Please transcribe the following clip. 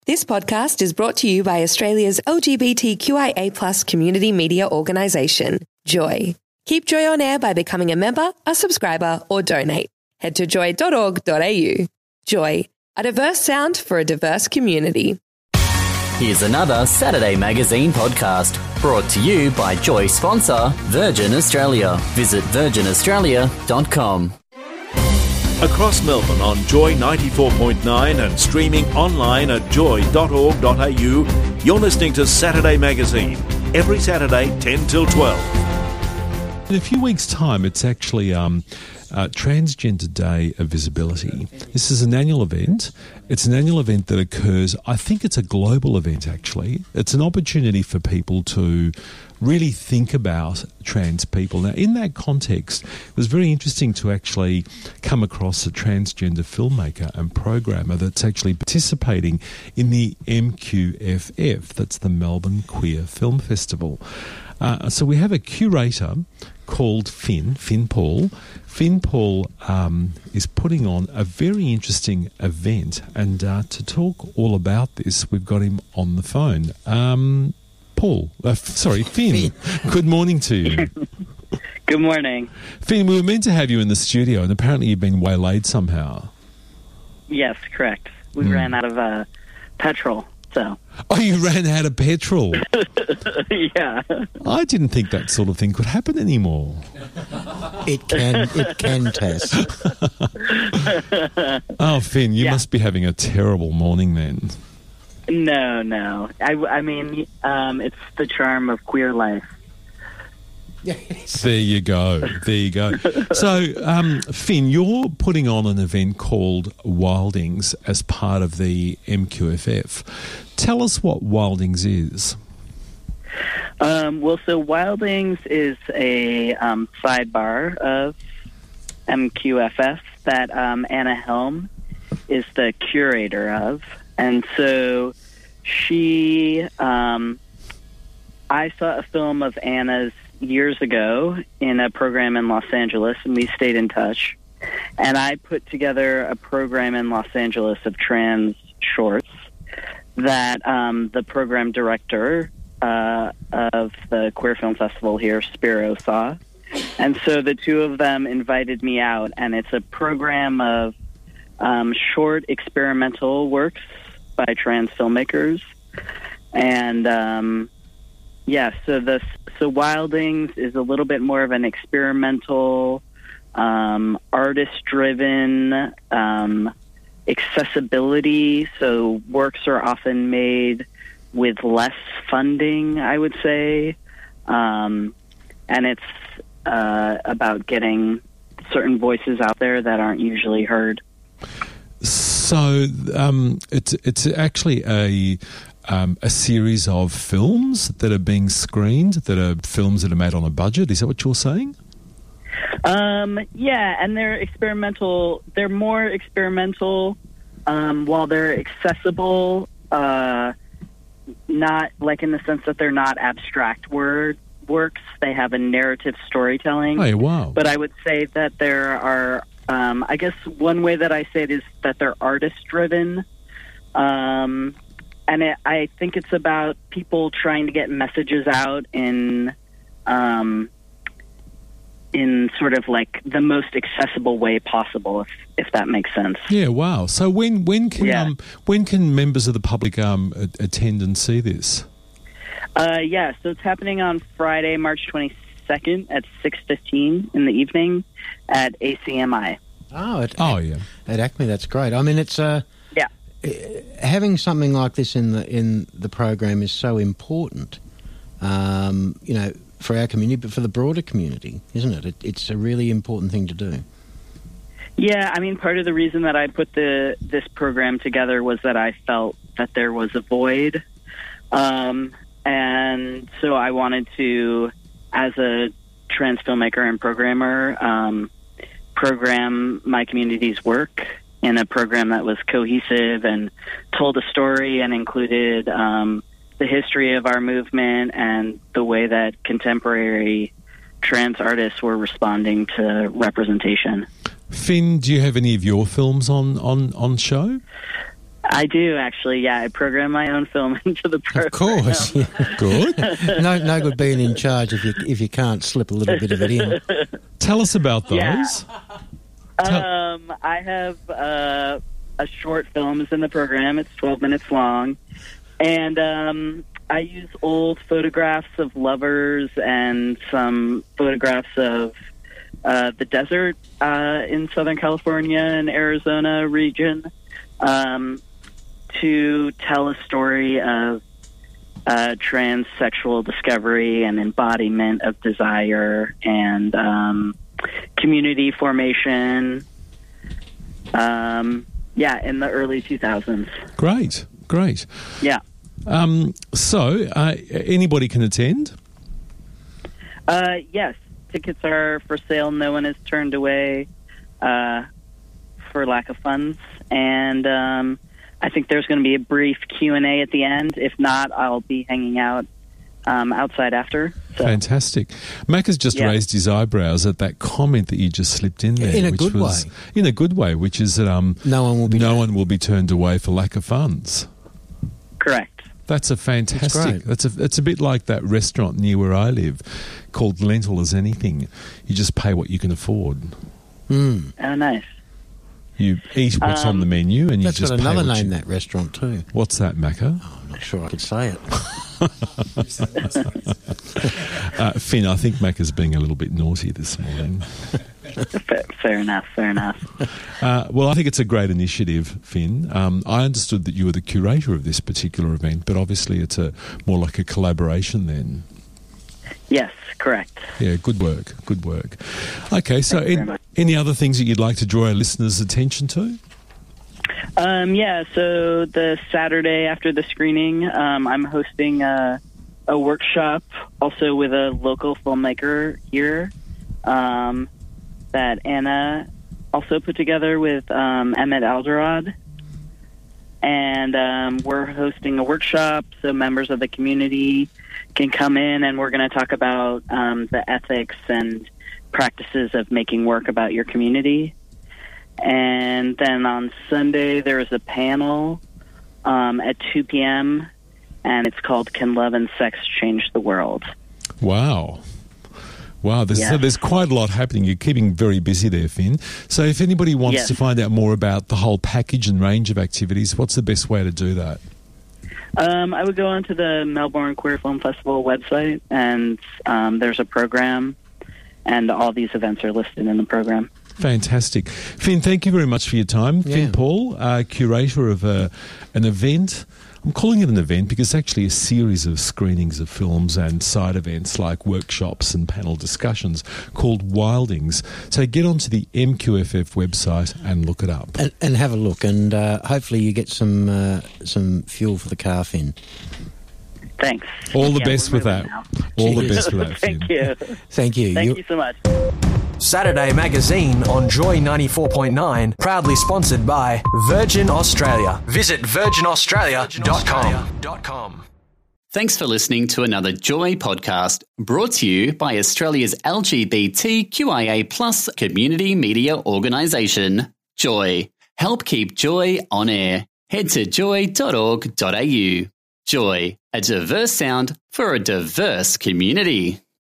This podcast is brought to you by Australia's LGBTQIA+ community media organisation, Joy. Keep Joy on air by becoming a member, a subscriber, or donate. Head to joy.org.au. Joy, a diverse sound for a diverse community. Here's another Saturday Magazine podcast brought to you by Joy sponsor Virgin Australia. Visit virginaustralia.com. Across Melbourne on Joy 94.9 and streaming online at joy.org.au, you're listening to Saturday Magazine, every Saturday 10 till 12. In a few weeks' time, it's actually Transgender Day of Visibility. This is an annual event. It's an annual event that occurs, I think it's a global event actually. It's an opportunity for people to really think about trans people. Now, in that context, it was very interesting to actually come across a transgender filmmaker and programmer that's actually participating in the MQFF, that's the Melbourne Queer Film Festival. So we have a curator called Finn Paul. Finn Paul is putting on a very interesting event, and to talk all about this, we've got him on the phone. Finn. Good morning to you. Good morning. Finn, we were meant to have you in the studio, and apparently you've been waylaid somehow. Yes, correct. We ran out of petrol, so. Oh, you ran out of petrol? Yeah. I didn't think that sort of thing could happen anymore. It can, Tess. Oh, Finn, you must be having a terrible morning then. No. I mean, it's the charm of queer life. There you go. So, Finn, you're putting on an event called Wildings as part of the MQFF. Tell us what Wildings is. So Wildings is a sidebar of MQFF that Anna Helm is the curator of. And so I saw a film of Anna's years ago in a program in Los Angeles, and we stayed in touch. And I put together a program in Los Angeles of trans shorts that the program director of the Queer Film Festival here, Spiro, saw. And so the two of them invited me out, and it's a program of short experimental works by trans filmmakers. And so Wildings is a little bit more of an experimental, artist-driven accessibility. So works are often made with less funding, I would say. And it's about getting certain voices out there that aren't usually heard. So it's actually a series of films that are being screened, that are films that are made on a budget. Is that what you're saying? Yeah, and they're experimental. They're more experimental while they're accessible, not like in the sense that they're not abstract works. They have a narrative storytelling. Oh, wow. But I would say that there are, I guess one way that I say it is that they're artist-driven. And I think it's about people trying to get messages out in sort of like the most accessible way possible, if that makes sense. Yeah, wow. So when can members of the public attend and see this? So it's happening on Friday, March 22nd at 6:15 in the evening at ACMI. At Acme. That's great. I mean, it's having something like this in the program is so important, for our community, but for the broader community, isn't it? It's a really important thing to do. Yeah, I mean, part of the reason that I put this program together was that I felt that there was a void, and so I wanted to, as a trans filmmaker and programmer, program my community's work in a program that was cohesive and told a story and included the history of our movement and the way that contemporary trans artists were responding to representation. Finn, do you have any of your films on show? I do, actually. Yeah, I program my own film into the program. Of course. Yeah. Good. No good being in charge if you can't slip a little bit of it in. Tell us about those. Yeah. I have a short film is in the program. It's 12 minutes long. And I use old photographs of lovers and some photographs of the desert in Southern California and Arizona region to tell a story of transsexual discovery and embodiment of desire and community formation. In the early 2000s. Great. Yeah. So, anybody can attend? Yes. Tickets are for sale. No one is turned away for lack of funds. And I think there's going to be a brief Q&A at the end. If not, I'll be hanging out outside after. So. Fantastic. Mac has just raised his eyebrows at that comment that you just slipped in there. In a good way. In a good way, which is that no one will be turned away for lack of funds. Correct. That's a fantastic. That's a bit like that restaurant near where I live, called Lentil as Anything. You just pay what you can afford. Mm. Oh, nice. You eat what's on the menu, and you just pay. That's got another name, that restaurant too. What's that, Macca? Oh, I'm not sure I could say it. Finn, I think Macca's being a little bit naughty this morning. Fair enough. Well, I think it's a great initiative, Finn. I understood that you were the curator of this particular event, but obviously it's more like a collaboration then. Yes, correct. Yeah, good work. Okay, so any other things that you'd like to draw our listeners' attention to? So the Saturday after the screening, I'm hosting a workshop also with a local filmmaker here that Anna also put together with Emmett Alderod. And we're hosting a workshop so members of the community can come in, and we're going to talk about the ethics and practices of making work about your community. And then on Sunday, there is a panel at 2 p.m., and it's called Can Love and Sex Change the World? Wow. There's quite a lot happening. You're keeping very busy there, Finn. So if anybody wants to find out more about the whole package and range of activities, what's the best way to do that? I would go onto the Melbourne Queer Film Festival website, and there's a program, and all these events are listed in the program. Fantastic. Finn, thank you very much for your time. Yeah. Finn Paul, curator of an event. I'm calling it an event because it's actually a series of screenings of films and side events like workshops and panel discussions called Wildings. So get onto the MQFF website and look it up. And have a look, and hopefully you get some fuel for the car, Finn. Thanks. All the best with that. All the best with that, Finn. Thank you. Thank you. Thank you so much. Saturday Magazine on Joy 94.9, proudly sponsored by Virgin Australia. Visit virginaustralia.com. Thanks for listening to another Joy podcast brought to you by Australia's LGBTQIA+ community media organisation, Joy. Help keep Joy on air. Head to joy.org.au. Joy, a diverse sound for a diverse community.